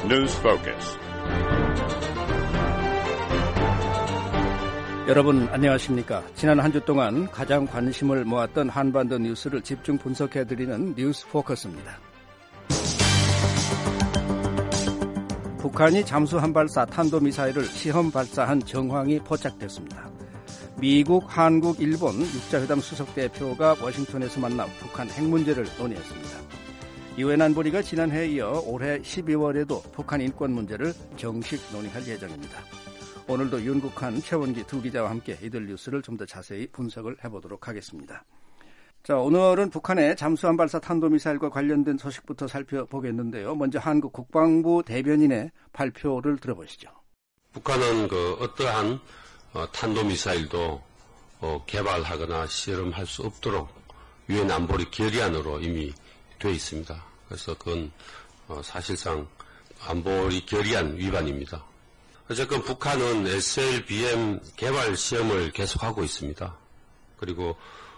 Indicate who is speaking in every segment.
Speaker 1: News Focus.
Speaker 2: 여러분 안녕하십니까? 지난 한 주 동안 가장 관심을 모았던 한반도 뉴스를 집중 분석해드리는 뉴스 포커스입니다. 북한이 잠수함 발사 탄도미사일을 시험 발사한 정황이 포착됐습니다. 미국, 한국, 일본 육자회담 수석대표가 워싱턴에서 만나 북한 핵 문제를 논의했습니다. 유엔 안보리가 지난해에 이어 올해 12월에도 북한 인권 문제를 정식 논의할 예정입니다. 오늘도 윤국한, 최원기 두 기자와 함께 이들 뉴스를 좀 더 자세히 분석을 해보도록 하겠습니다. 자, 오늘은 북한의 잠수함 발사 탄도미사일과 관련된 소식부터 살펴보겠는데요. 먼저 한국 국방부 대변인의 발표를 들어보시죠.
Speaker 3: 북한은 어떠한 탄도미사일도 개발하거나 실험할 수 없도록 유엔 안보리 결의안으로 이미 되어 있습니다. 그래서 그건 사실상 안보리 결의안 위반입니다. 어쨌든 북한은 SLBM 개발 시험을 계속하고 있습니다. 그리고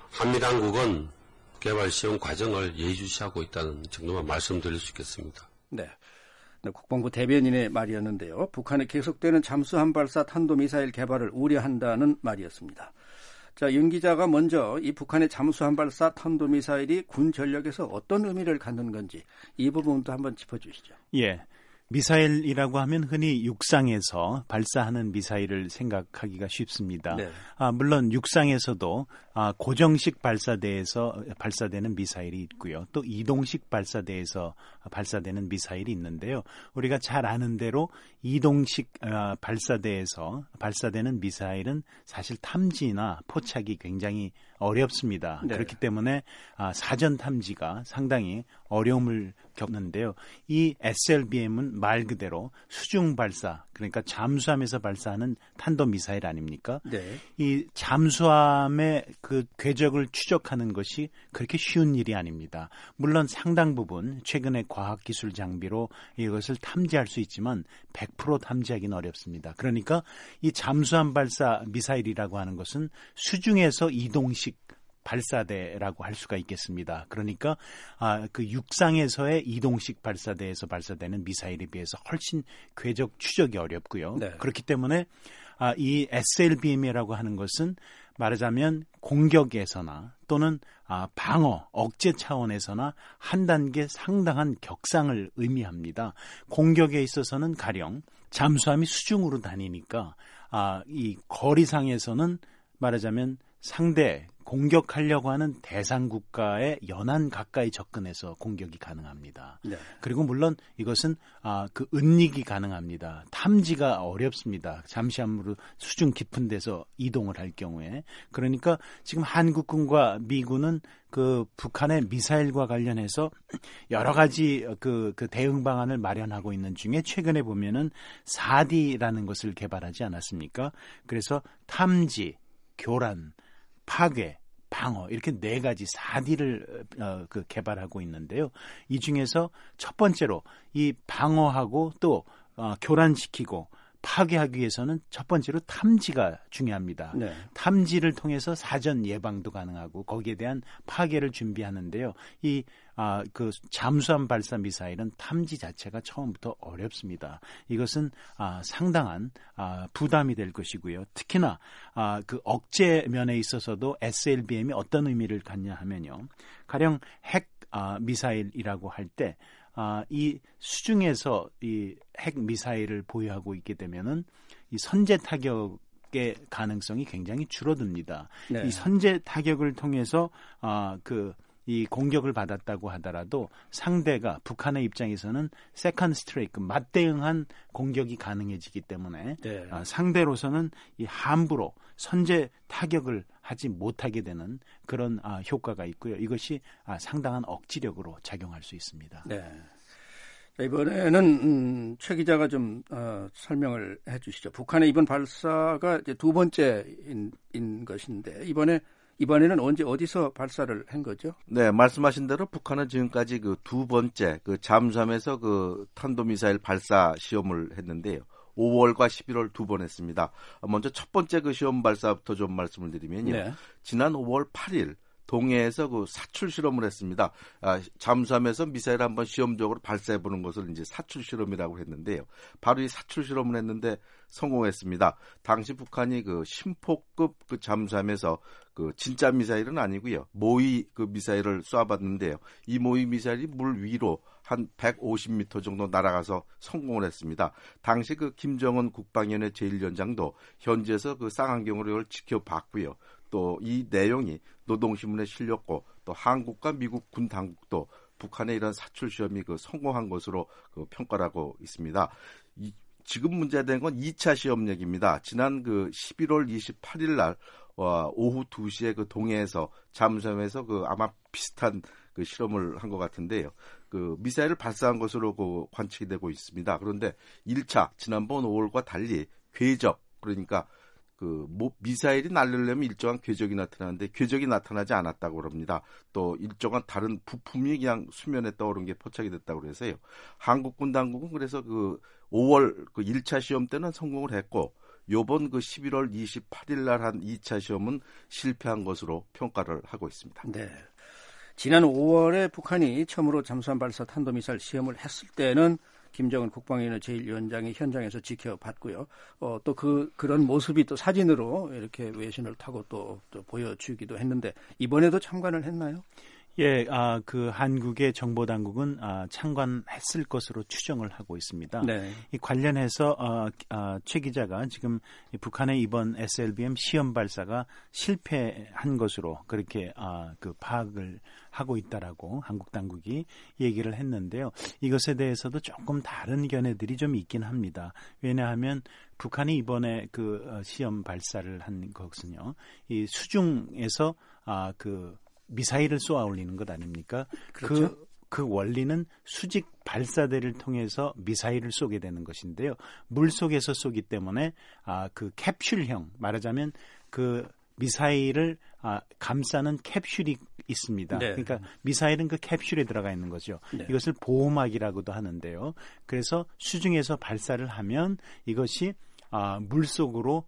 Speaker 3: 한미당국은 개발 시험 과정을 예의주시하고 있다는 정도만 말씀드릴 수 있겠습니다.
Speaker 2: 네. 국방부 대변인의 말이었는데요. 북한의 계속되는 잠수함 발사 탄도미사일 개발을 우려한다는 말이었습니다. 자, 윤 기자가 먼저 이 북한의 잠수함 발사 탄도미사일이 군 전력에서 어떤 의미를 갖는 건지 이 부분도 한번 짚어주시죠.
Speaker 4: 예. 미사일이라고 하면 흔히 육상에서 발사하는 미사일을 생각하기가 쉽습니다. 네. 물론 육상에서도 고정식 발사대에서 발사되는 미사일이 있고요. 또 이동식 발사대에서 발사되는 미사일이 있는데요. 우리가 잘 아는 대로 이동식 발사대에서 발사되는 미사일은 사실 탐지나 포착이 굉장히 어렵습니다. 네. 그렇기 때문에 사전 탐지가 상당히 어려움을 겪는데요. 이 SLBM은 말 그대로 수중 발사, 그러니까 잠수함에서 발사하는 탄도미사일 아닙니까? 네. 이 잠수함의 그 궤적을 추적하는 것이 그렇게 쉬운 일이 아닙니다. 물론 상당 부분 최근의 과학기술 장비로 이것을 탐지할 수 있지만 100% 탐지하기는 어렵습니다. 그러니까 이 잠수함 발사 미사일이라고 하는 것은 수중에서 이동식 발사대라고 할 수가 있겠습니다. 그러니까 그 육상에서의 이동식 발사대에서 발사되는 미사일에 비해서 훨씬 궤적 추적이 어렵고요. 네. 그렇기 때문에 이 SLBM이라고 하는 것은 말하자면 공격에서나 또는 방어, 억제 차원에서나 한 단계 상당한 격상을 의미합니다. 공격에 있어서는 가령 잠수함이 수중으로 다니니까 이 거리상에서는 말하자면 상대 공격하려고 하는 대상 국가의 연안 가까이 접근해서 공격이 가능합니다. 네. 그리고 물론 이것은 그 은닉이 가능합니다. 탐지가 어렵습니다. 잠시함으로 수중 깊은 데서 이동을 할 경우에. 그러니까 지금 한국군과 미군은 그 북한의 미사일과 관련해서 여러 가지 그 대응 방안을 마련하고 있는 중에 최근에 보면은 4D라는 것을 개발하지 않았습니까? 그래서 탐지, 교란, 파괴, 방어 이렇게 네 가지 4D를 개발하고 있는데요. 이 중에서 첫 번째로 이 방어하고 또 교란시키고 파괴하기 위해서는 첫 번째로 탐지가 중요합니다. 네. 탐지를 통해서 사전 예방도 가능하고 거기에 대한 파괴를 준비하는데요. 그 잠수함 발사 미사일은 탐지 자체가 처음부터 어렵습니다. 이것은 상당한 부담이 될 것이고요. 특히나 그 억제 면에 있어서도 SLBM이 어떤 의미를 갖냐 하면요. 가령 핵 미사일이라고 할 때 이 수중에서 이 핵 미사일을 보유하고 있게 되면은 이 선제 타격의 가능성이 굉장히 줄어듭니다. 네. 이 선제 타격을 통해서 이 공격을 받았다고 하더라도 상대가 북한의 입장에서는 세컨드 스트라이크 맞대응한 공격이 가능해지기 때문에 네. 상대로서는 이 함부로 선제 타격을 하지 못하게 되는 그런 효과가 있고요. 이것이 상당한 억지력으로 작용할 수 있습니다.
Speaker 2: 네. 이번에는 최 기자가 좀 설명을 해주시죠. 북한의 이번 발사가 이제 두 번째인 것인데 이번에는 언제 어디서 발사를 한 거죠?
Speaker 5: 네, 말씀하신 대로 북한은 지금까지 그 두 번째 그 잠수함에서 그 탄도미사일 발사 시험을 했는데요. 5월과 11월 두 번 했습니다. 먼저 첫 번째 그 시험 발사부터 좀 말씀을 드리면요. 네. 지난 5월 8일 동해에서 그 사출 실험을 했습니다. 잠수함에서 미사일 한번 시험적으로 발사해 보는 것을 이제 사출 실험이라고 했는데요. 바로 이 사출 실험을 했는데 성공했습니다. 당시 북한이 그 심포급 그 잠수함에서 그 진짜 미사일은 아니고요. 모의 그 미사일을 쏴봤는데요. 이 모의 미사일이 물 위로 한 150m 정도 날아가서 성공을 했습니다. 당시 그 김정은 국방위원회 제1위원장도 현지에서 그 쌍안경으로 이걸 지켜봤고요. 또 이 내용이 노동신문에 실렸고 또 한국과 미국 군 당국도 북한의 이런 사출 시험이 그 성공한 것으로 그 평가를 하고 있습니다. 지금 문제된 건 2차 시험 얘기입니다. 지난 그 11월 28일 날 오후 2시에 그 동해에서 잠수함에서 그 아마 비슷한 그 실험을 한 것 같은데요. 그 미사일을 발사한 것으로 그 관측이 되고 있습니다. 그런데 1차 지난번 5월과 달리 궤적 그러니까 그 미사일이 날리려면 일정한 궤적이 나타나는데 궤적이 나타나지 않았다고 그럽니다. 또 일정한 다른 부품이 그냥 수면에 떠오른 게 포착이 됐다고 그래서요. 한국군 당국은 그래서 그 5월 그 1차 시험 때는 성공을 했고 요번 그 11월 28일 날 한 2차 시험은 실패한 것으로 평가를 하고 있습니다.
Speaker 2: 네. 지난 5월에 북한이 처음으로 잠수함 발사 탄도미사일 시험을 했을 때는 김정은 국방위원회 제1위원장이 현장에서 지켜봤고요. 또 그런 모습이 또 사진으로 이렇게 외신을 타고 또 보여주기도 했는데 이번에도 참관을 했나요?
Speaker 4: 예, 그 한국의 정보 당국은 참관했을 것으로 추정을 하고 있습니다.
Speaker 2: 네.
Speaker 4: 이 관련해서 최 기자가 지금 북한의 이번 SLBM 시험 발사가 실패한 것으로 그렇게 그 파악을 하고 있다라고 한국 당국이 얘기를 했는데요. 이것에 대해서도 조금 다른 견해들이 좀 있긴 합니다. 왜냐하면 북한이 이번에 그 시험 발사를 한 것은요, 이 수중에서 그 미사일을 쏘아 올리는 것 아닙니까?
Speaker 2: 그렇죠.
Speaker 4: 그 원리는 수직 발사대를 통해서 미사일을 쏘게 되는 것인데요. 물 속에서 쏘기 때문에 그 캡슐형, 말하자면 그 미사일을 감싸는 캡슐이 있습니다.
Speaker 2: 네.
Speaker 4: 그러니까 미사일은 그 캡슐에 들어가 있는 거죠.
Speaker 2: 네.
Speaker 4: 이것을 보호막이라고도 하는데요. 그래서 수중에서 발사를 하면 이것이 물 속으로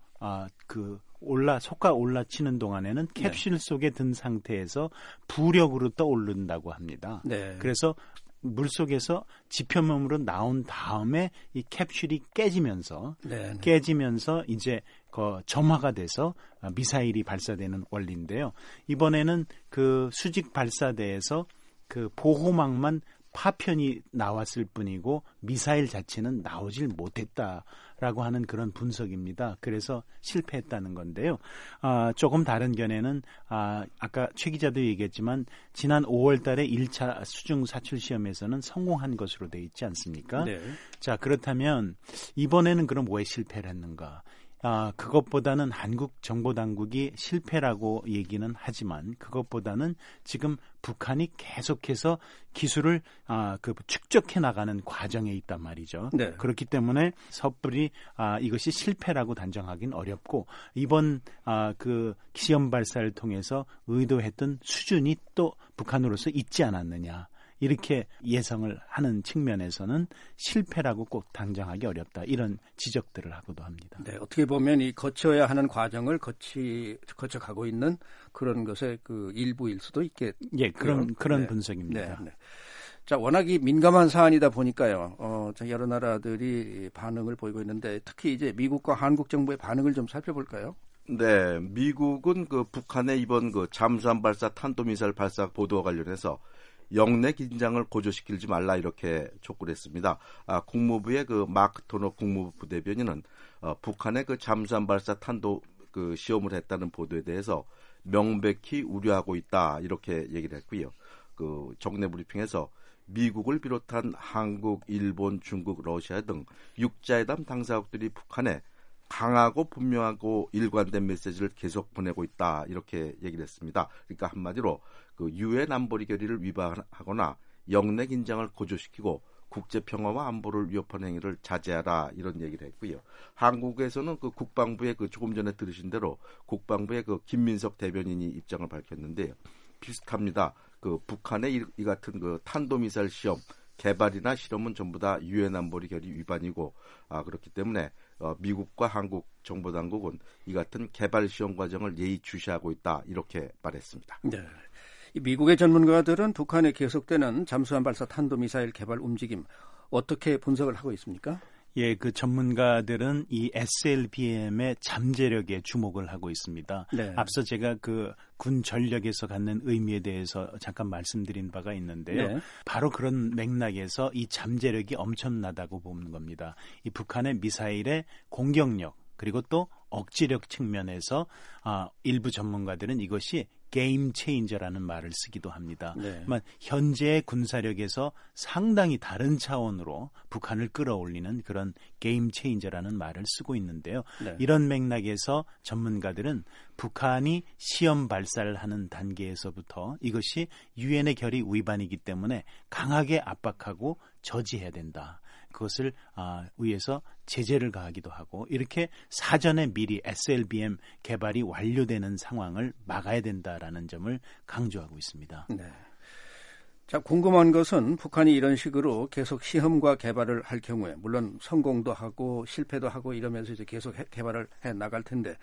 Speaker 4: 속가 올라치는 동안에는 캡슐 속에 든 상태에서 부력으로 떠오른다고 합니다.
Speaker 2: 네.
Speaker 4: 그래서 물속에서 지표면으로 나온 다음에 이 캡슐이 깨지면서 이제 점화가 돼서 미사일이 발사되는 원리인데요. 이번에는 그 수직 발사대에서 그 보호막만 파편이 나왔을 뿐이고 미사일 자체는 나오질 못했다라고 하는 그런 분석입니다. 그래서 실패했다는 건데요. 조금 다른 견해는 아까 최 기자도 얘기했지만 지난 5월 달에 1차 수중 사출 시험에서는 성공한 것으로 돼 있지 않습니까?
Speaker 2: 네.
Speaker 4: 자, 그렇다면 이번에는 그럼 왜 실패를 했는가? 그것보다는 한국 정보당국이 실패라고 얘기는 하지만 그것보다는 지금 북한이 계속해서 기술을 축적해 나가는 과정에 있단 말이죠.
Speaker 2: 네.
Speaker 4: 그렇기 때문에 섣불리 이것이 실패라고 단정하기는 어렵고 이번 그 시험 발사를 통해서 의도했던 수준이 또 북한으로서 있지 않았느냐. 이렇게 예상을 하는 측면에서는 실패라고 꼭 단정하기 어렵다. 이런 지적들을 하고도 합니다.
Speaker 2: 네, 어떻게 보면 이 거쳐야 하는 과정을 거쳐가고 있는 그런 것의 그 일부일 수도 있겠.
Speaker 4: 예, 그런 분석입니다.
Speaker 2: 네. 자, 워낙이 민감한 사안이다 보니까요. 여러 나라들이 반응을 보이고 있는데 특히 이제 미국과 한국 정부의 반응을 좀 살펴볼까요?
Speaker 5: 네, 미국은 그 북한의 이번 그 잠수함 발사 탄도미사일 발사 보도와 관련해서 영내 긴장을 고조시키지 말라 이렇게 촉구를 했습니다. 국무부의 그 마크 토너 국무부 부대변인은 북한의 그 잠수함 발사 탄도 그 시험을 했다는 보도에 대해서 명백히 우려하고 있다 이렇게 얘기를 했고요. 그 정례 브리핑에서 미국을 비롯한 한국, 일본, 중국, 러시아 등 육자회담 당사국들이 북한에 강하고 분명하고 일관된 메시지를 계속 보내고 있다 이렇게 얘기를 했습니다. 그러니까 한마디로 그 유엔 안보리 결의를 위반하거나 영내 긴장을 고조시키고 국제 평화와 안보를 위협하는 행위를 자제하라 이런 얘기를 했고요. 한국에서는 그 국방부의 그 조금 전에 들으신 대로 국방부의 그 김민석 대변인이 입장을 밝혔는데요. 비슷합니다. 그 북한의 이 같은 그 탄도미사일 시험 개발이나 실험은 전부 다 유엔 안보리 결의 위반이고 그렇기 때문에 미국과 한국 정보당국은 이 같은 개발 시험 과정을 예의주시하고 있다 이렇게 말했습니다.
Speaker 2: 네. 미국의 전문가들은 북한에 계속되는 잠수함 발사 탄도미사일 개발 움직임 어떻게 분석을 하고 있습니까?
Speaker 4: 예, 그 전문가들은 이 SLBM의 잠재력에 주목을 하고 있습니다.
Speaker 2: 네.
Speaker 4: 앞서 제가 그 군 전력에서 갖는 의미에 대해서 잠깐 말씀드린 바가 있는데요.
Speaker 2: 네.
Speaker 4: 바로 그런 맥락에서 이 잠재력이 엄청나다고 보는 겁니다. 이 북한의 미사일의 공격력 그리고 또 억지력 측면에서 일부 전문가들은 이것이 게임 체인저라는 말을 쓰기도 합니다.
Speaker 2: 네.
Speaker 4: 현재의 군사력에서 상당히 다른 차원으로 북한을 끌어올리는 그런 게임 체인저라는 말을 쓰고 있는데요.
Speaker 2: 네.
Speaker 4: 이런 맥락에서 전문가들은 북한이 시험 발사를 하는 단계에서부터 이것이 유엔의 결의 위반이기 때문에 강하게 압박하고 저지해야 된다. 그것을 위해서 제재를 가하기도 하고 이렇게 사전에 미리 SLBM 개발이 완료되는 상황을 막아야 된다라는 점을 강조하고 있습니다.
Speaker 2: 네. 자, 궁금한 것은 북한이 이런 식으로 계속 시험과 개발을 할 경우에 물론 성공도 하고 실패도 하고 이러면서 이제 계속 개발을 해 나갈 텐데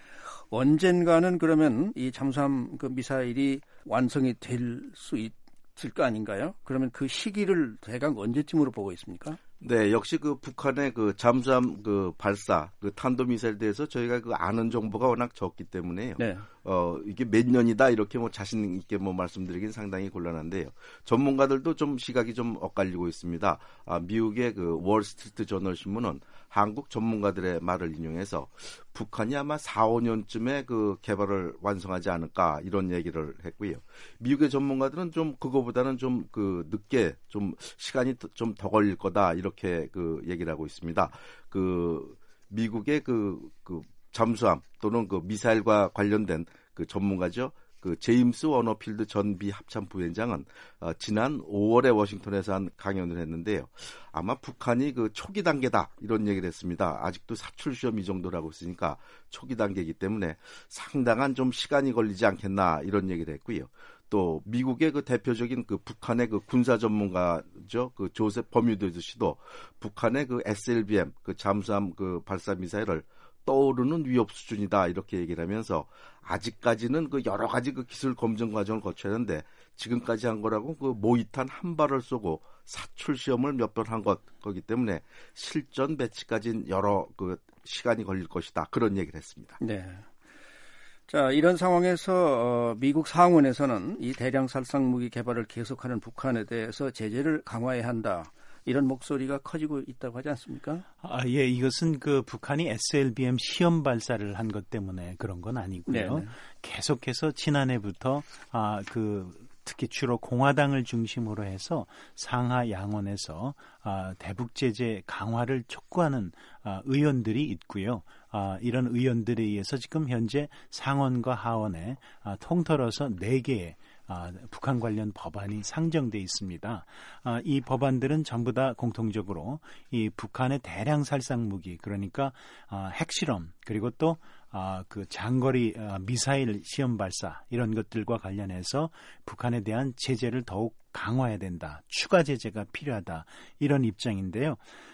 Speaker 2: 언젠가는 그러면 이 잠수함 그 미사일이 완성이 될 수 있을 거 아닌가요? 그러면 그 시기를 대강 언제쯤으로 보고 있습니까?
Speaker 5: 네, 역시 그 북한의 그 잠수함 그 발사, 그 탄도미사일에 대해서 저희가 그 아는 정보가 워낙 적기 때문에요.
Speaker 2: 네.
Speaker 5: 이게 몇 년이다 이렇게 뭐 자신 있게 뭐 말씀드리긴 상당히 곤란한데요. 전문가들도 좀 시각이 좀 엇갈리고 있습니다. 미국의 그 월스트리트 저널 신문은 한국 전문가들의 말을 인용해서 북한이 아마 4, 5년쯤에 그 개발을 완성하지 않을까 이런 얘기를 했고요. 미국의 전문가들은 좀 그거보다는 좀 그 늦게 좀 시간이 좀 더 걸릴 거다 이렇게 그 얘기를 하고 있습니다. 그 미국의 그 잠수함 또는 그 미사일과 관련된 그 전문가죠. 그 제임스 워너필드 전 미 합참 부위원장은 지난 5월에 워싱턴에서 한 강연을 했는데요. 아마 북한이 그 초기 단계다 이런 얘기를 했습니다. 아직도 사출 시험 이 정도라고 했으니까 초기 단계이기 때문에 상당한 좀 시간이 걸리지 않겠나 이런 얘기를 했고요. 또 미국의 그 대표적인 그 북한의 그 군사 전문가죠. 그 조셉 버뮤드 씨도 북한의 그 SLBM 그 잠수함 그 발사 미사일을 떠오르는 위협 수준이다 이렇게 얘기를 하면서 아직까지는 그 여러 가지 그 기술 검증 과정을 거쳐야 하는데 지금까지 한 거라고 그 모의탄 한 발을 쏘고 사출 시험을 몇 번 한 거기 때문에 실전 배치까지는 여러 그 시간이 걸릴 것이다 그런 얘기를 했습니다.
Speaker 2: 네. 자, 이런 상황에서 미국 상원에서는 이 대량 살상 무기 개발을 계속하는 북한에 대해서 제재를 강화해야 한다. 이런 목소리가 커지고 있다고 하지 않습니까?
Speaker 4: 예, 이것은 그 북한이 SLBM 시험 발사를 한 것 때문에 그런 건 아니고요.
Speaker 2: 네네.
Speaker 4: 계속해서 지난해부터 특히 주로 공화당을 중심으로 해서 상하 양원에서 대북 제재 강화를 촉구하는 의원들이 있고요. 이런 의원들에 의해서 지금 현재 상원과 하원에 통틀어서 4개의 북한 관련 법안이 상정돼 있습니다. 이 법안들은 전부 다 공통적으로 이 북한의 대량 살상 무기, 그러니까 핵실험, 그리고 또 그 장거리 미사일 시험 발사 이런 것들과 관련해서 북한에 대한 제재를 더욱 강화해야 된다. 추가 제재가 필요하다. 이런 입장인데요.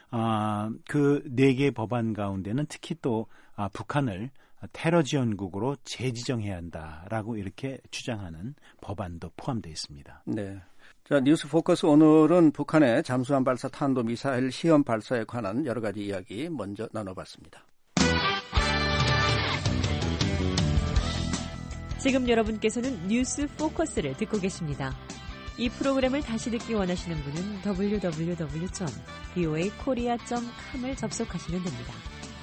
Speaker 4: 그 4개의 법안 가운데는 특히 또 북한을 테러 지원국으로 재지정해야 한다라고 이렇게 주장하는 법안도 포함되어 있습니다.
Speaker 2: 네. 자, 뉴스 포커스 오늘은 북한의 잠수함 발사 탄도 미사일 시험 발사에 관한 여러 가지 이야기 먼저 나눠봤습니다.
Speaker 1: 지금 여러분께서는 뉴스 포커스를 듣고 계십니다. 이 프로그램을 다시 듣기 원하시는 분은 www.voakorea.com을 접속하시면 됩니다.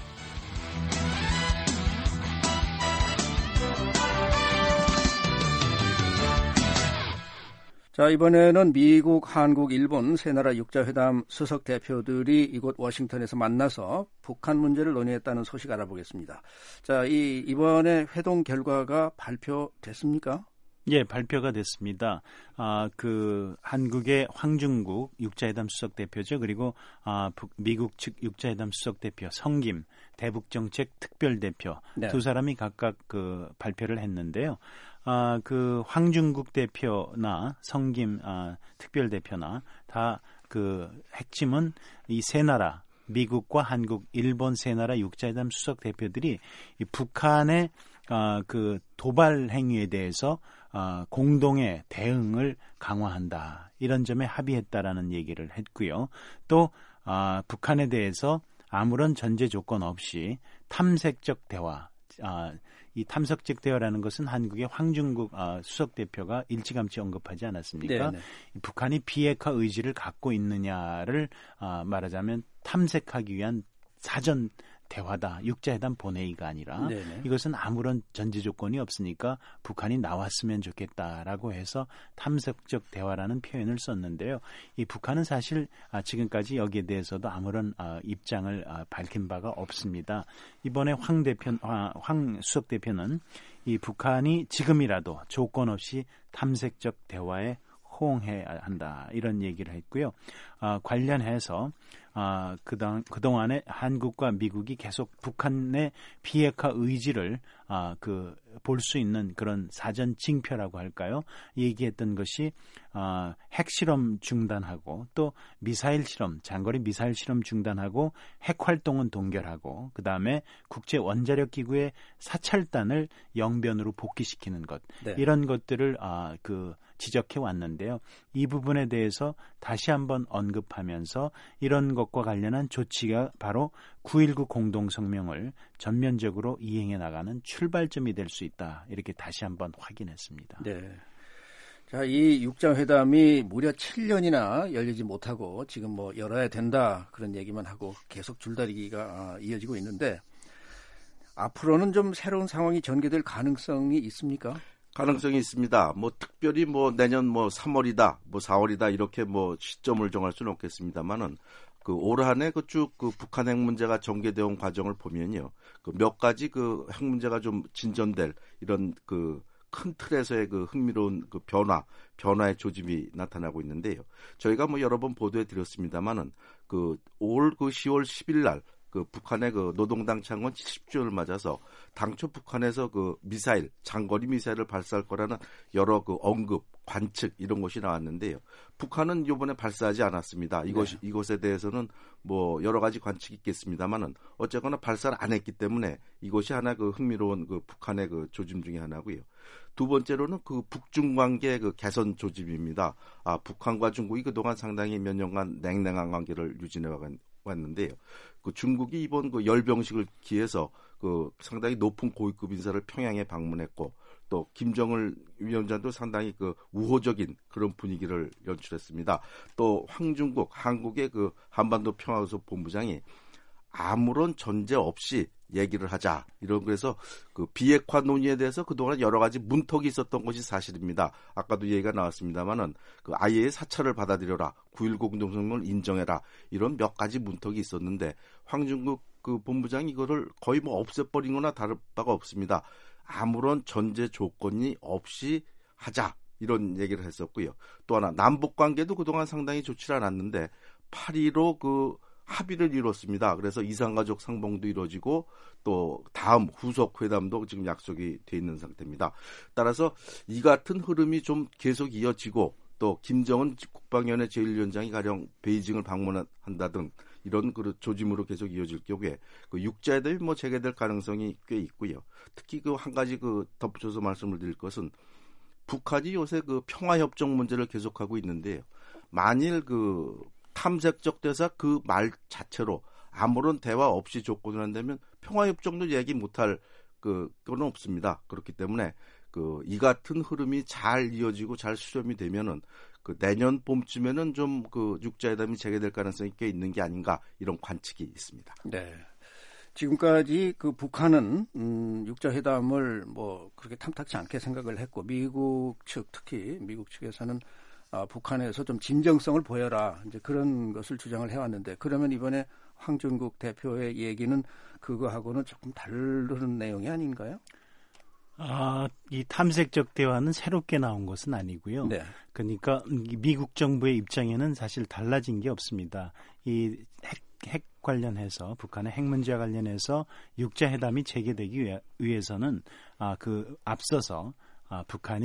Speaker 2: 자, 이번에는 미국, 한국, 일본 세 나라 육자회담 수석 대표들이 이곳 워싱턴에서 만나서 북한 문제를 논의했다는 소식 알아보겠습니다. 자, 이번에 회동 결과가 발표됐습니까?
Speaker 4: 예, 발표가 됐습니다. 그 한국의 황중국 육자회담 수석 대표죠. 그리고 미국 측 육자회담 수석 대표 성김 대북정책 특별 대표
Speaker 2: 네.
Speaker 4: 두 사람이 각각 그 발표를 했는데요. 그 황중국 대표나 성김 특별 대표나 다 그 핵심은 이 세 나라 미국과 한국, 일본 세 나라 육자회담 수석 대표들이 이 북한의 그 도발 행위에 대해서 공동의 대응을 강화한다. 이런 점에 합의했다라는 얘기를 했고요. 또 북한에 대해서 아무런 전제 조건 없이 탐색적 대화, 이 탐색적 대화라는 것은 한국의 황준국 수석 대표가 일찌감치 언급하지 않았습니까? 네네. 북한이 비핵화 의지를 갖고 있느냐를 말하자면 탐색하기 위한 사전 대화다. 육자회담 본회의가 아니라 네네. 이것은 아무런 전제 조건이 없으니까 북한이 나왔으면 좋겠다라고 해서 탐색적 대화라는 표현을 썼는데요. 이 북한은 사실 지금까지 여기에 대해서도 아무런 입장을 밝힌 바가 없습니다. 이번에 황 수석 대표는 이 북한이 지금이라도 조건 없이 탐색적 대화에 호응해야 한다 이런 얘기를 했고요. 관련해서 그동안에 한국과 미국이 계속 북한의 비핵화 의지를 볼 수 있는 그런 사전 징표라고 할까요? 얘기했던 것이 핵실험 중단하고 또 미사일 실험, 장거리 미사일 실험 중단하고 핵 활동은 동결하고 그다음에 국제 원자력 기구의 사찰단을 영변으로 복귀시키는 것. 네. 이런 것들을 지적해 왔는데요. 이 부분에 대해서 다시 한번 언급하면서 이런 것과 관련한 조치가 바로 9.19 공동성명을 전면적으로 이행해 나가는 출발점이 될 수 있다. 이렇게 다시 한번 확인했습니다.
Speaker 2: 네. 자, 이 육자회담이 무려 7년이나 열리지 못하고 지금 열어야 된다 그런 얘기만 하고 계속 줄다리기가 이어지고 있는데 앞으로는 좀 새로운 상황이 전개될 가능성이 있습니까?
Speaker 5: 가능성이 있습니다. 특별히 내년 3월이다, 4월이다 이렇게 시점을 정할 수는 없겠습니다만은 올 한 해 쭉 북한 핵 문제가 전개되어 온 과정을 보면요, 몇 가지 핵 문제가 좀 진전될 이런 큰 틀에서의 흥미로운 변화의 조짐이 나타나고 있는데요. 저희가 여러 번 보도해 드렸습니다만은 올 10월 10일 날 북한의 노동당 창건 70주년을 맞아서 당초 북한에서 미사일, 장거리 미사일을 발사할 거라는 여러 언급, 관측 이런 것이 나왔는데요. 북한은 이번에 발사하지 않았습니다. 이것에 대해서는 여러 가지 관측이 있겠습니다만은 어쨌거나 발사를 안 했기 때문에 이것이 하나 흥미로운 북한의 조짐 중에 하나고요. 두 번째로는 북중 관계 개선 조짐입니다. 북한과 중국이 그동안 상당히 몇 년간 냉랭한 관계를 유지해 왔는데요. 중국이 이번 열병식을 기해서 상당히 높은 고위급 인사를 평양에 방문했고 또 김정을 위원장도 상당히 우호적인 그런 분위기를 연출했습니다. 또 황준국 한국의 한반도 평화교섭 본부장이 아무런 전제 없이 얘기를 하자. 그래서 비핵화 논의에 대해서 그동안 여러 가지 문턱이 있었던 것이 사실입니다. 아까도 얘기가 나왔습니다만은 아예의 사찰을 받아들여라. 9.19 공동성명을 인정해라. 이런 몇 가지 문턱이 있었는데 황준국 본부장이 이거를 거의 없애버린 거나 다를 바가 없습니다. 아무런 전제 조건이 없이 하자. 이런 얘기를 했었고요. 또 하나 남북 관계도 그동안 상당히 좋지 않았는데 8.15 합의를 이뤘습니다. 그래서 이산가족 상봉도 이루어지고 또 다음 후속 회담도 지금 약속이 돼 있는 상태입니다. 따라서 이 같은 흐름이 좀 계속 이어지고 또 김정은 국방위원회 제1위원장이 가령 베이징을 방문한다 등 이런 조짐으로 계속 이어질 경우에 육자회담이 재개될 가능성이 꽤 있고요. 특히 한 가지 덧붙여서 말씀을 드릴 것은 북한이 요새 평화협정 문제를 계속하고 있는데요. 만일 탐색적 대사 말 자체로 아무런 대화 없이 조건을 한다면 평화협정도 얘기 못할 그건 없습니다. 그렇기 때문에 이 같은 흐름이 잘 이어지고 잘 수렴이 되면은 내년 봄쯤에는 좀 육자회담이 재개될 가능성이 꽤 있는 게 아닌가 이런 관측이 있습니다.
Speaker 2: 네. 지금까지 북한은 육자회담을 그렇게 탐탁치 않게 생각을 했고 미국 측 특히 미국 측에서는 북한에서 좀 진정성을 보여라 이제 그런 것을 주장을 해왔는데 그러면 이번에 황준국 대표의 얘기는 그거하고는 조금 다른 내용이 아닌가요?
Speaker 4: 이 탐색적 대화는 새롭게 나온 것은 아니고요. 네. 그러니까 미국 정부의 입장에는 사실 달라진 게 없습니다. 이 핵 관련해서 북한의 핵 문제와 관련해서 육자회담이 재개되기 위해서는 앞서서 북한이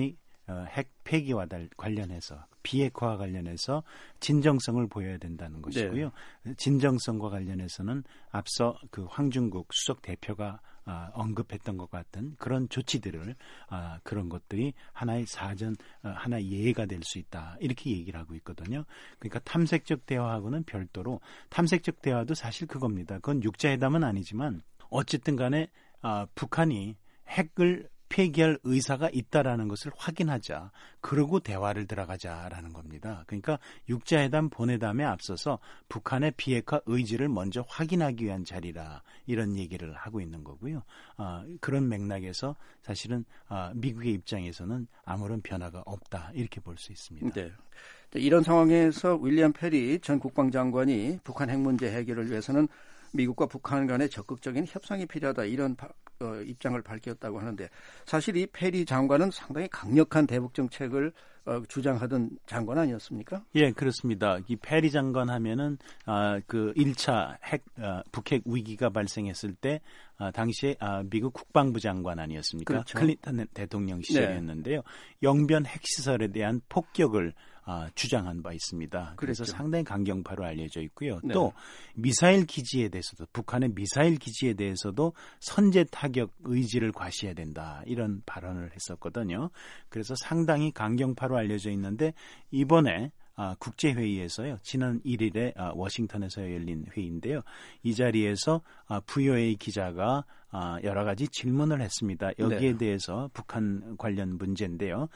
Speaker 4: 핵 폐기와 관련해서 비핵화와 관련해서 진정성을 보여야 된다는 것이고요. 네. 진정성과 관련해서는 앞서 그 황중국 수석 대표가 언급했던 것 같은 그런 조치들을 그런 것들이 하나의 하나의 예가 될 수 있다 이렇게 얘기를 하고 있거든요. 그러니까 탐색적 대화하고는 별도로 탐색적 대화도 사실 그겁니다. 그건 육자회담은 아니지만 어쨌든 간에 북한이 핵을 폐기할 의사가 있다라는 것을 확인하자. 그러고 대화를 들어가자라는 겁니다. 그러니까 육자회담 본회담에 앞서서 북한의 비핵화 의지를 먼저 확인하기 위한 자리라 이런 얘기를 하고 있는 거고요. 그런 맥락에서 사실은 미국의 입장에서는 아무런 변화가 없다 이렇게 볼 수 있습니다.
Speaker 2: 네. 이런 상황에서 윌리엄 페리 전 국방장관이 북한 핵 문제 해결을 위해서는 미국과 북한 간의 적극적인 협상이 필요하다 이런 입장을 밝혔다고 하는데 사실 이 페리 장관은 상당히 강력한 대북 정책을 주장하던 장관 아니었습니까?
Speaker 4: 예, 그렇습니다. 이 페리 장관 하면은 그 1차 북핵 위기가 발생했을 때 당시에 미국 국방부 장관 아니었습니까?
Speaker 2: 그렇죠.
Speaker 4: 클린턴 대통령 시절이었는데요. 영변 핵시설에 대한 폭격을 주장한 바 있습니다. 그래서
Speaker 2: 그랬죠.
Speaker 4: 상당히 강경파로 알려져 있고요.
Speaker 2: 네.
Speaker 4: 또 미사일 기지에 대해서도 북한의 미사일 기지에 대해서도 선제 타격 의지를 과시해야 된다. 이런 발언을 했었거든요. 그래서 상당히 강경파로 알려져 있는데 이번에 국제회의에서요. 지난 1일에 워싱턴에서 열린 회의인데요. 이 자리에서 VOA 기자가 여러 가지 질문을 했습니다. 여기에
Speaker 2: 네.
Speaker 4: 대해서 북한 관련 문제인데요.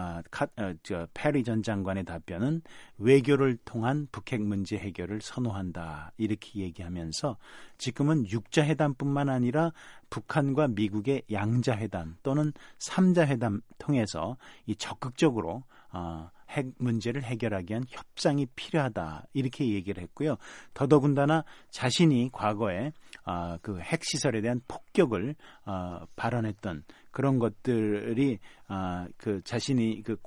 Speaker 4: 페리 전 장관의 답변은 외교를 통한 북핵 문제 해결을 선호한다. 이렇게 얘기하면서 지금은 6자회담뿐만 아니라 북한과 미국의 양자회담 또는 3자회담 통해서 이 적극적으로 핵 문제를 해결하기 위한 협상이 필요하다 이렇게 얘기를 했고요. 더더군다나 자신이 과거에 그 핵시설에 대한 폭격을 발언했던 그런 것들이 그 자신이 그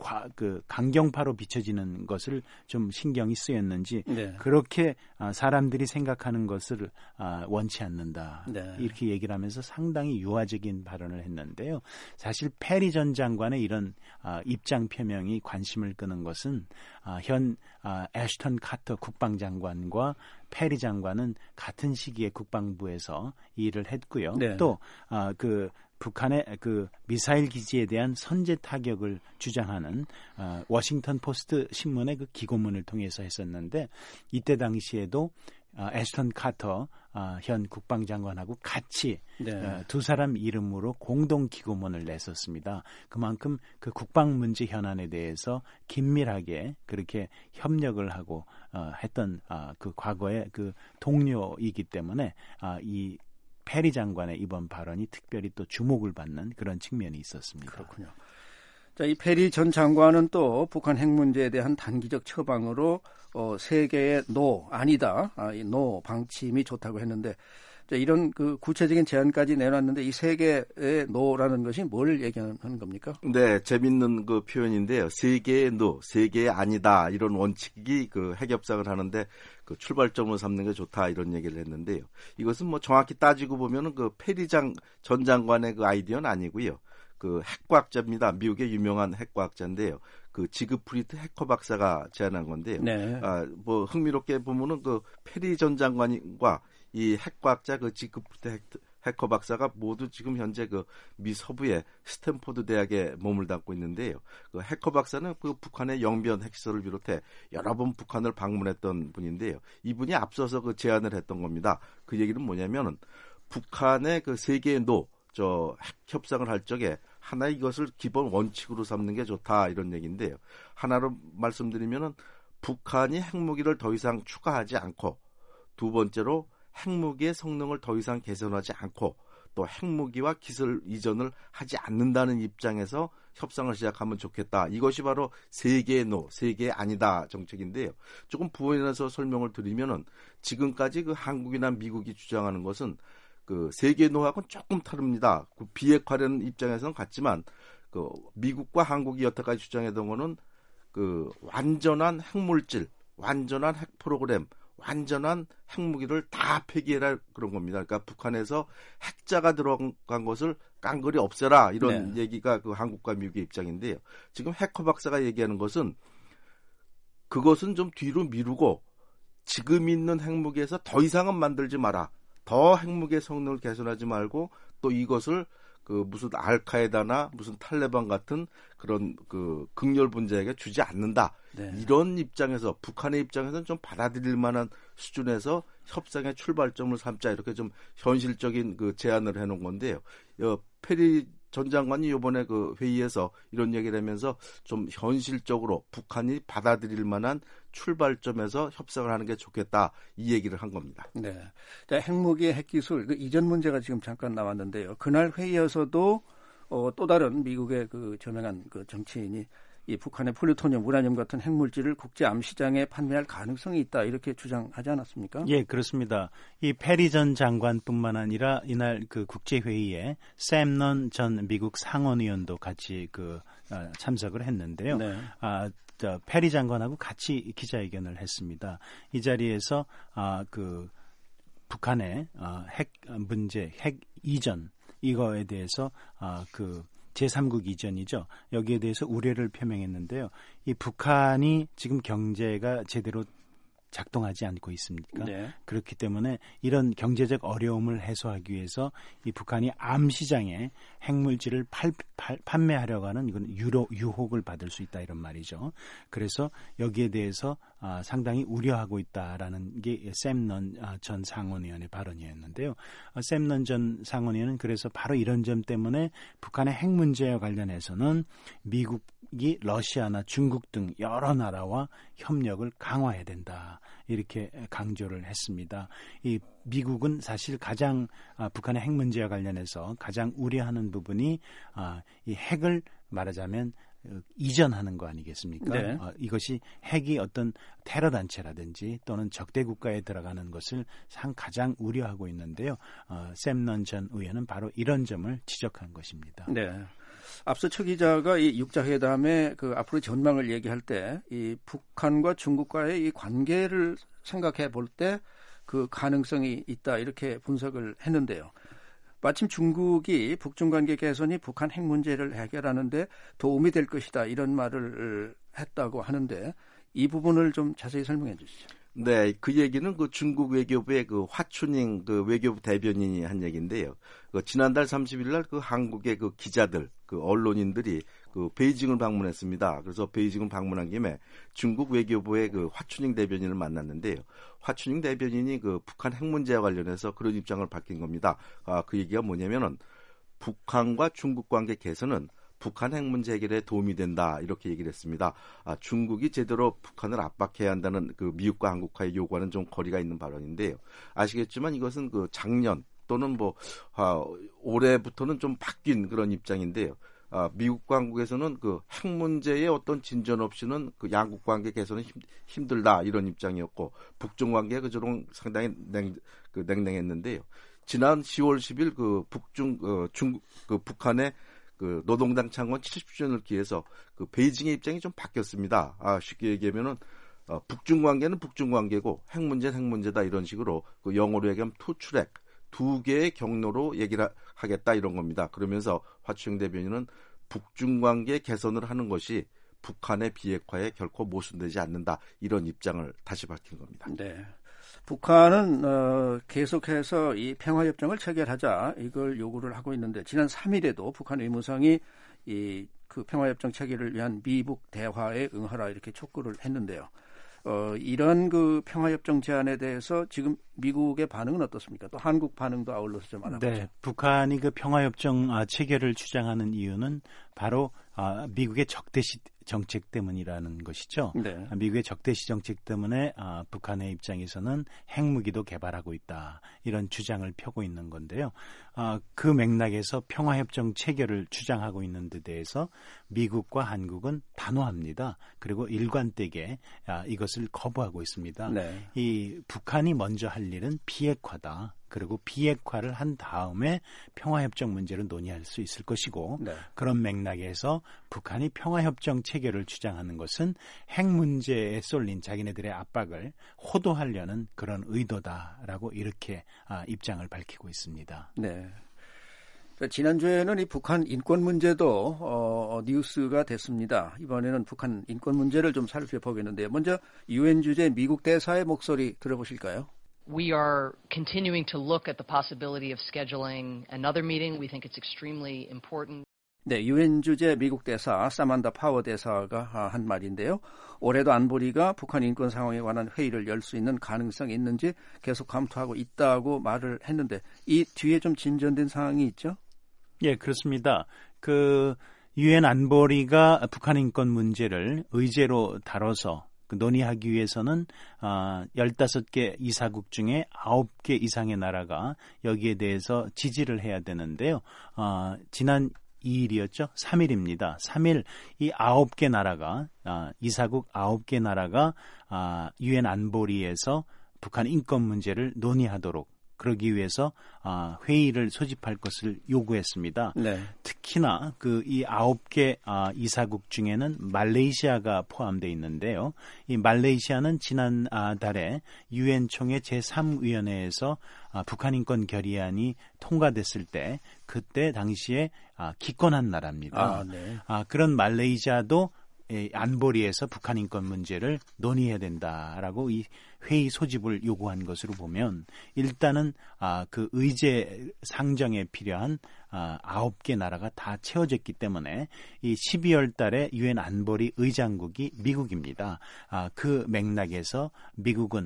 Speaker 4: 강경파로 비춰지는 것을 좀 신경이 쓰였는지
Speaker 2: 네.
Speaker 4: 그렇게 사람들이 생각하는 것을 원치 않는다.
Speaker 2: 네.
Speaker 4: 이렇게 얘기를 하면서 상당히 유화적인 발언을 했는데요. 사실 페리 전 장관의 이런 입장 표명이 관심을 끄는 것은 현 애쉬턴 카터 국방장관과 페리 장관은 같은 시기에 국방부에서 일을 했고요.
Speaker 2: 네.
Speaker 4: 또 그 북한의 그 미사일 기지에 대한 선제 타격을 주장하는 워싱턴 포스트 신문의 그 기고문을 통해서 했었는데 이때 당시에도 애쉬턴 카터 현 국방장관하고 같이
Speaker 2: 네.
Speaker 4: 두 사람 이름으로 공동 기고문을 냈었습니다. 그만큼 그 국방 문제 현안에 대해서 긴밀하게 그렇게 협력을 하고 했던 그 과거의 그 동료이기 때문에 이 페리 장관의 이번 발언이 특별히 또 주목을 받는 그런 측면이 있었습니다.
Speaker 2: 그렇군요. 자, 이 페리 전 장관은 또 북한 핵 문제에 대한 단기적 처방으로 세계의 노 아니다, 이 노 방침이 좋다고 했는데 자, 이런 그 구체적인 제안까지 내놨는데 이 세계의 노라는 것이 뭘 얘기하는 겁니까?
Speaker 5: 네, 재밌는 그 표현인데요. 세계의 노, 세계의 아니다 이런 원칙이 그 핵협상을 하는데 그 출발점으로 삼는 게 좋다 이런 얘기를 했는데요. 이것은 뭐 정확히 따지고 보면은 그 페리 전 장관의 그 아이디어는 아니고요. 그 핵과학자입니다. 미국의 유명한 핵과학자인데요. 그 지그프리드 해커 박사가 제안한 건데요.
Speaker 2: 네.
Speaker 5: 뭐 흥미롭게 보면은 그 페리 전 장관과 이 핵과학자 그 지그프리드 해커 박사가 모두 지금 현재 그 미 서부의 스탠포드 대학에 몸을 담고 있는데요. 그 해커 박사는 그 북한의 영변 핵시설을 비롯해 여러 번 북한을 방문했던 분인데요. 이분이 앞서서 그 제안을 했던 겁니다. 그 얘기는 뭐냐면은 북한의 그 세계의 핵 협상을 할 적에 하나 이것을 기본 원칙으로 삼는 게 좋다 이런 얘기인데요. 하나로 말씀드리면은 북한이 핵무기를 더 이상 추가하지 않고 두 번째로 핵무기의 성능을 더 이상 개선하지 않고 또 핵무기와 기술 이전을 하지 않는다는 입장에서 협상을 시작하면 좋겠다. 이것이 바로 세계의 세계의 아니다 정책인데요. 조금 부연해서 설명을 드리면은 지금까지 그 한국이나 미국이 주장하는 것은 그 세계 노하고는 조금 다릅니다. 그 비핵화라는 입장에서는 같지만 그 미국과 한국이 여태까지 주장했던 거는 그 완전한 핵물질, 완전한 핵 프로그램, 완전한 핵무기를 다 폐기해라 그런 겁니다. 그러니까 북한에서 핵자가 들어간 것을 깡그리 없애라 이런 얘기가 그 한국과 미국의 입장인데요. 지금 해커 박사가 얘기하는 것은 그것은 좀 뒤로 미루고 지금 있는 핵무기에서 더 이상은 만들지 마라. 더 핵무기의 성능을 개선하지 말고 또 이것을 그 무슨 알카에다나 무슨 탈레반 같은 그런 그 극렬 분자에게 주지 않는다. 이런 입장에서 북한의 입장에서는 좀 받아들일 만한 수준에서 협상의 출발점을 삼자 이렇게 좀 현실적인 그 제안을 해놓은 건데요. 페리 전 장관이 이번에 그 회의에서 이런 얘기를 하면서 좀 현실적으로 북한이 받아들일 만한 출발점에서 협상을 하는 게 좋겠다 이 얘기를 한 겁니다.
Speaker 2: 네, 자, 핵무기의 핵기술 그 이전 문제가 지금 잠깐 나왔는데요. 그날 회의에서도 또 다른 미국의 그 저명한 그 정치인이 이 북한의 플루토늄, 우라늄 같은 핵물질을 국제 암 시장에 판매할 가능성이 있다 이렇게 주장하지 않았습니까?
Speaker 4: 예, 그렇습니다. 이 페리 전 장관뿐만 아니라 이날 그 국제 회의에 샘 넌 전 미국 상원의원도 같이 그 참석을 했는데요. 네. 페리 장관하고 같이 기자회견을 했습니다. 이 자리에서 그 북한의 핵 문제, 핵 이전 이거에 대해서 그 제3국 이전이죠. 여기에 대해서 우려를 표명했는데요. 이 북한이 지금 경제가 제대로 작동하지 않고 있습니까? 네. 그렇기 때문에 이런 경제적 어려움을 해소하기 위해서 이 북한이 암 시장에 핵물질을 판매하려고 하는 이건 유혹을 받을 수 있다 이런 말이죠. 그래서 여기에 대해서 상당히 우려하고 있다라는 게 샘 넌 전 상원의원의 발언이었는데요. 샘 넌 전 상원의원은 그래서 바로 이런 점 때문에 북한의 핵 문제와 관련해서는 미국이 러시아나 중국 등 여러 나라와 협력을 강화해야 된다. 이렇게 강조를 했습니다. 이 미국은 사실 가장 북한의 핵 문제와 관련해서 가장 우려하는 부분이 이 핵을 말하자면 이전하는 거 아니겠습니까? 네. 이것이 핵이 어떤 테러 단체라든지 또는 적대 국가에 들어가는 것을 가장 우려하고 있는데요. 샘 넌 전 의원은 바로 이런 점을 지적한 것입니다.
Speaker 2: 네. 앞서 최 기자가 이 6자 회담의 그 앞으로 전망을 얘기할 때 이 북한과 중국과의 이 관계를 생각해 볼 때 그 가능성이 있다 이렇게 분석을 했는데요. 마침 중국이 북중 관계 개선이 북한 핵 문제를 해결하는 데 도움이 될 것이다 이런 말을 했다고 하는데 이 부분을 좀 자세히 설명해 주시죠.
Speaker 5: 네, 그 얘기는 그 중국 외교부의 그 화춘잉 그 외교부 대변인이 한 얘기인데요. 그 지난달 30일 날 그 한국의 그 기자들, 그 언론인들이 그 베이징을 방문했습니다. 그래서 베이징을 방문한 김에 중국 외교부의 그 화춘잉 대변인을 만났는데요. 화춘잉 대변인이 그 북한 핵 문제와 관련해서 그런 입장을 밝힌 겁니다. 그 얘기가 뭐냐면은 북한과 중국 관계 개선은 북한 핵 문제 해결에 도움이 된다 이렇게 얘기를 했습니다. 중국이 제대로 북한을 압박해야 한다는 그 미국과 한국과의 요구와는 좀 거리가 있는 발언인데요. 아시겠지만 이것은 그 작년 또는 뭐 올해부터는 좀 바뀐 그런 입장인데요. 미국과 한국에서는 그 핵 문제에 어떤 진전 없이는 그 양국 관계 개선은 힘들다 이런 입장이었고 북중 관계가 그저런 상당히 냉랭했는데요. 지난 10월 10일 그 북한의 그 노동당 창건 70주년을 기해서 그 베이징의 입장이 좀 바뀌었습니다. 쉽게 얘기하면은 북중 관계는 북중 관계고 핵 문제는 핵 문제다 이런 식으로 그 영어로 얘기하면 투 트랙 두 개의 경로로 얘기를 하겠다 이런 겁니다. 그러면서 화춘잉 대변인은 북중 관계 개선을 하는 것이 북한의 비핵화에 결코 모순되지 않는다 이런 입장을 다시 밝힌 겁니다.
Speaker 2: 네. 북한은 계속해서 이 평화협정을 체결하자 이걸 요구를 하고 있는데 지난 3일에도 북한 외무성이 이 그 평화협정 체결을 위한 미북 대화에 응하라 이렇게 촉구를 했는데요. 이런 그 평화협정 제안에 대해서 지금 미국의 반응은 어떻습니까? 또 한국 반응도 아울러서 좀 알아보죠.
Speaker 4: 네, 북한이 그 평화협정 체결을 주장하는 이유는 바로 미국의 적대시 정책 때문이라는 것이죠. 네. 미국의 적대시 정책 때문에 북한의 입장에서는 핵무기도 개발하고 있다. 이런 주장을 펴고 있는 건데요. 그 맥락에서 평화협정 체결을 주장하고 있는 데 대해서 미국과 한국은 단호합니다. 그리고 일관되게 이것을 거부하고 있습니다. 네. 이 북한이 먼저 할 일은 비핵화다. 그리고 비핵화를 한 다음에 평화협정 문제를 논의할 수 있을 것이고
Speaker 2: 네.
Speaker 4: 그런 맥락에서 북한이 평화협정 체결을 주장하는 것은 핵 문제에 쏠린 자기네들의 압박을 호도하려는 그런 의도다라고 이렇게 입장을 밝히고 있습니다.
Speaker 2: 네. 지난주에는 이 북한 인권 문제도 뉴스가 됐습니다. 이번에는 북한 인권 문제를 좀 살펴보겠는데요. 먼저 유엔 주재 미국 대사의 목소리 들어보실까요?
Speaker 6: We are continuing to look at the possibility of scheduling another meeting. We think it's extremely important.
Speaker 2: 네, 유엔 주재 미국 대사 사만다 파워 대사가 한 말인데요. 올해도 안보리가 북한 인권 상황에 관한 회의를 열 수 있는 가능성이 있는지 계속 검토하고 있다고 말을 했는데 이 뒤에 좀 진전된 상황이 있죠?
Speaker 4: 예, 그렇습니다. 유엔 안보리가 북한 인권 문제를 의제로 다뤄서 논의하기 위해서는 15개 이사국 중에 9개 이상의 나라가 여기에 대해서 지지를 해야 되는데요. 지난 2일이었죠. 3일입니다. 3일 이 9개 나라가 이사국 9개 나라가 유엔 안보리에서 북한 인권 문제를 논의하도록 그러기 위해서 회의를 소집할 것을 요구했습니다.
Speaker 2: 네.
Speaker 4: 특히나 이 9개 이사국 중에는 말레이시아가 포함되어 있는데요. 이 말레이시아는 지난 달에 유엔 총회 제3위원회에서 북한 인권 결의안이 통과됐을 때 그때 당시에 기권한 나라입니다.
Speaker 2: 네.
Speaker 4: 그런 말레이시아도 안보리에서 북한 인권 문제를 논의해야 된다라고 이 회의 소집을 요구한 것으로 보면 일단은 그 의제 상정에 필요한 9개 나라가 다 채워졌기 때문에 이 12월 달에 유엔 안보리 의장국이 미국입니다. 그 맥락에서 미국은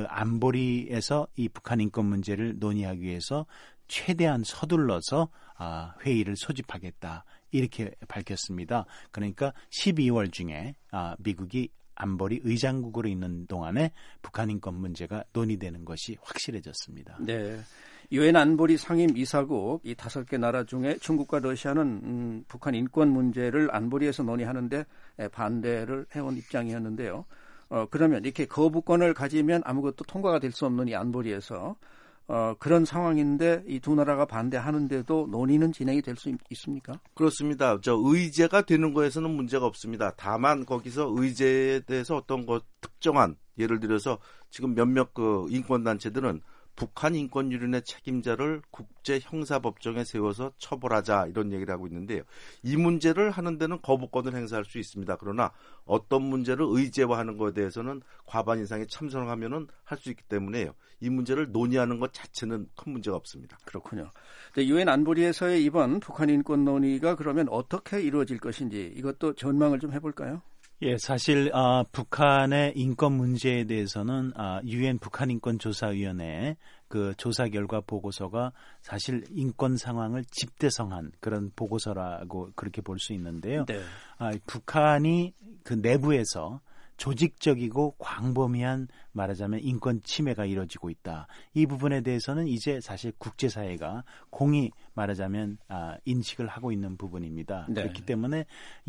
Speaker 4: 안보리에서 이 북한 인권 문제를 논의하기 위해서 최대한 서둘러서 회의를 소집하겠다. 이렇게 밝혔습니다. 그러니까 12월 중에 미국이 안보리 의장국으로 있는 동안에 북한 인권 문제가 논의되는 것이 확실해졌습니다.
Speaker 2: 네, 유엔 안보리 상임 이사국 이 5개 나라 중에 중국과 러시아는 북한 인권 문제를 안보리에서 논의하는데 반대를 해온 입장이었는데요. 그러면 이렇게 거부권을 가지면 아무것도 통과가 될 수 없는 이 안보리에서 그런 상황인데 이 두 나라가 반대하는데도 논의는 진행이 될 수 있습니까?
Speaker 5: 그렇습니다. 의제가 되는 거에서는 문제가 없습니다. 다만 거기서 의제에 대해서 어떤 특정한 예를 들어서 지금 몇몇 인권단체들은 북한 인권 유린의 책임자를 국제형사법정에 세워서 처벌하자 이런 얘기를 하고 있는데요. 이 문제를 하는 데는 거부권을 행사할 수 있습니다. 그러나 어떤 문제를 의제화하는 것에 대해서는 과반 이상이 참석하면은 할 수 있기 때문에요. 이 문제를 논의하는 것 자체는 큰 문제가 없습니다.
Speaker 2: 그렇군요. 유엔 안보리에서의 이번 북한 인권 논의가 그러면 어떻게 이루어질 것인지 이것도 전망을 좀 해볼까요?
Speaker 4: 예, 사실 북한의 인권 문제에 대해서는 유엔 북한 인권 조사위원회 그 조사 결과 보고서가 사실 인권 상황을 집대성한 그런 보고서라고 그렇게 볼 수 있는데요.
Speaker 2: 네.
Speaker 4: 북한이 그 내부에서 조직적이고 광범위한 말하자면 인권 침해가 이루어지고 있다. 이 부분에 대해서는 이제 사실 국제사회가 공히 말하자면 인식을 하고 있는 부분입니다.
Speaker 2: 네.
Speaker 4: 그렇기 때문에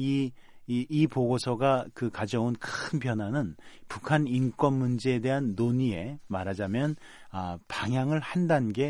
Speaker 4: 이 보고서가 그 가져온 큰 변화는 북한 인권 문제에 대한 논의에 말하자면 방향을 한 단계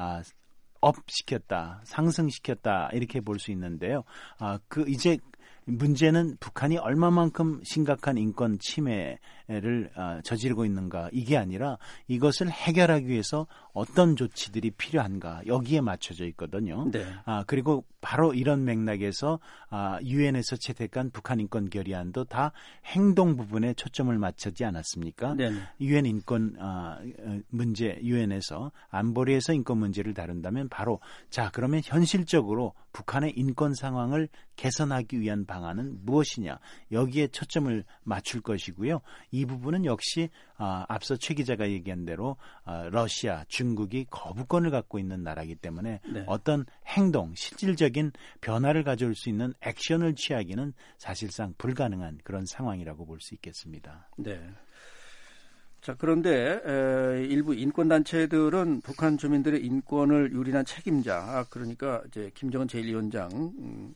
Speaker 4: 업시켰다, 상승시켰다 이렇게 볼 수 있는데요. 이제 문제는 북한이 얼마만큼 심각한 인권 침해를 저지르고 있는가 이게 아니라 이것을 해결하기 위해서 어떤 조치들이 필요한가 여기에 맞춰져 있거든요.
Speaker 2: 네.
Speaker 4: 그리고 바로 이런 맥락에서 유엔에서 채택한 북한 인권 결의안도 다 행동 부분에 초점을 맞추지 않았습니까? 유엔 인권 문제 유엔에서 안보리에서 인권 문제를 다룬다면 바로 자 그러면 현실적으로 북한의 인권 상황을 개선하기 위한 방안은 무엇이냐 여기에 초점을 맞출 것이고요. 이 부분은 역시 앞서 최 기자가 얘기한 대로 러시아, 중국이 거부권을 갖고 있는 나라이기 때문에
Speaker 2: 네.
Speaker 4: 어떤 행동, 실질적인 변화를 가져올 수 있는 액션을 취하기는 사실상 불가능한 그런 상황이라고 볼 수 있겠습니다.
Speaker 2: 네. 자, 그런데 일부 인권단체들은 북한 주민들의 인권을 유린한 책임자, 그러니까 이제 김정은 제1위원장을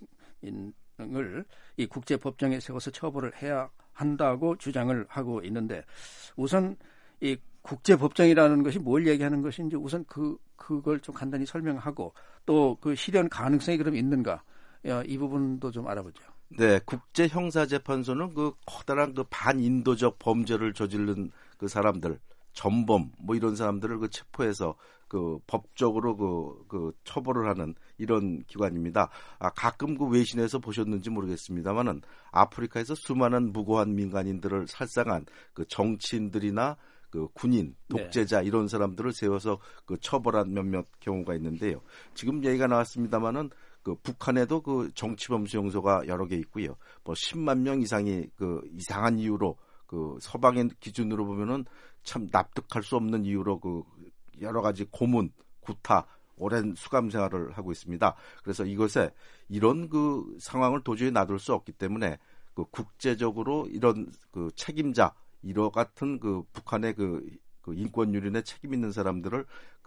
Speaker 2: 이 국제법정에 세워서 처벌을 해야 한다고 주장을 하고 있는데 우선 이 국제법정이라는 것이 뭘 얘기하는 것인지 우선 그 그걸 좀 간단히 설명하고 또 그 실현 가능성이 그럼 있는가 이 부분도 좀 알아보죠.
Speaker 5: 네, 국제형사재판소는 그 커다란 그 반인도적 범죄를 저지른 그 사람들, 전범 뭐 이런 사람들을 그 체포해서 그 법적으로 그 처벌을 하는 이런 기관입니다. 가끔 그 외신에서 보셨는지 모르겠습니다만은 아프리카에서 수많은 무고한 민간인들을 살상한 그 정치인들이나 그 군인, 독재자 이런 사람들을 세워서 그 처벌한 몇몇 경우가 있는데요. 지금 얘기가 나왔습니다만은 그 북한에도 그 정치범 수용소가 여러 개 있고요. 뭐 10만 명 이상이 그 이상한 이유로 그 서방의 기준으로 보면은 참 납득할 수 없는 이유로 그 여러 가지 고문, 구타, 오랜 수감 생활을 하고 있습니다. 그래서 이것에 이런 그 상황을 도저히 놔둘 수 없기 때문에 그 국제적으로 이런 그 책임자 이러 같은 그 북한의 그 인권 유린에 책임 있는 사람들을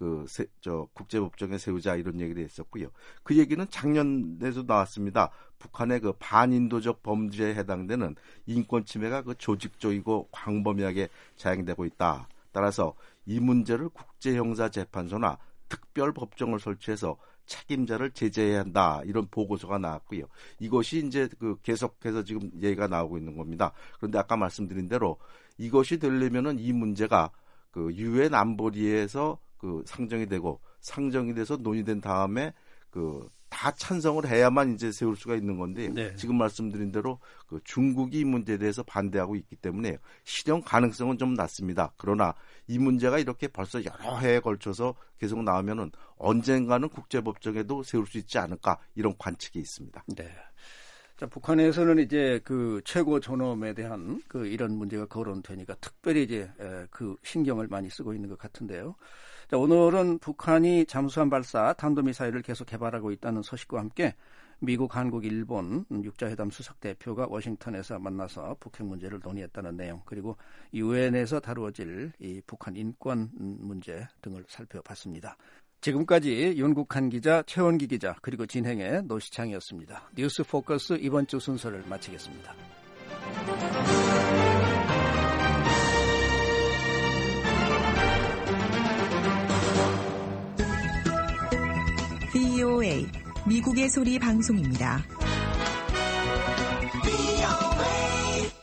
Speaker 5: 국제법정에 세우자 이런 얘기를 했었고요. 그 얘기는 작년에도 나왔습니다. 북한의 그 반인도적 범죄에 해당되는 인권 침해가 그 조직적이고 광범위하게 자행되고 있다. 따라서 이 문제를 국제형사재판소나 특별법정을 설치해서 책임자를 제재해야 한다. 이런 보고서가 나왔고요. 이것이 이제 그 계속해서 지금 얘기가 나오고 있는 겁니다. 그런데 아까 말씀드린 대로 이것이 되려면은 이 문제가 그 유엔 안보리에서 그 상정이 돼서 논의된 다음에 그 다 찬성을 해야만 이제 세울 수가 있는 건데 네. 지금 말씀드린 대로 그 중국이 이 문제에 대해서 반대하고 있기 때문에 실현 가능성은 좀 낮습니다. 그러나 이 문제가 이렇게 벌써 여러 해에 걸쳐서 계속 나오면은 언젠가는 국제법정에도 세울 수 있지 않을까 이런 관측이 있습니다.
Speaker 2: 네. 자, 북한에서는 이제 그 최고 존엄에 대한 그 이런 문제가 거론되니까 특별히 이제 그 신경을 많이 쓰고 있는 것 같은데요. 자, 오늘은 북한이 잠수함 발사 탄도미사일을 계속 개발하고 있다는 소식과 함께 미국, 한국, 일본 육자회담 수석 대표가 워싱턴에서 만나서 북핵 문제를 논의했다는 내용, 그리고 유엔에서 다루어질 이 북한 인권 문제 등을 살펴봤습니다. 지금까지 윤국한 기자, 최원기 기자, 그리고 진행의 노시창이었습니다. 뉴스 포커스 이번 주 순서를 마치겠습니다.
Speaker 7: VOA 미국의 소리 방송입니다.